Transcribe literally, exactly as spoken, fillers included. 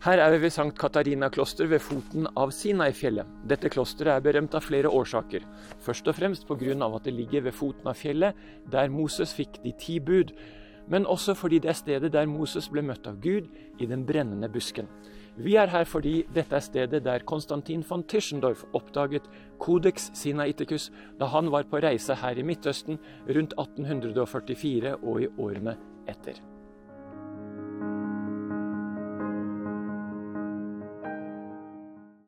Her er vi ved Sankt Katarina kloster ved foten av Sinai-fjellet. Dette klosteret er berømt av flere årsaker. Først og fremst på grunn av at det ligger ved foten av fjellet, der Moses fikk de ti bud, men også fordi det er stedet der Moses ble møtt av Gud i den brennende busken. Vi er her fordi dette er stedet der Konstantin von Tischendorf oppdaget Codex Sinaiticus da han var på reise her i Midtøsten rundt atten førtifire og i årene etter.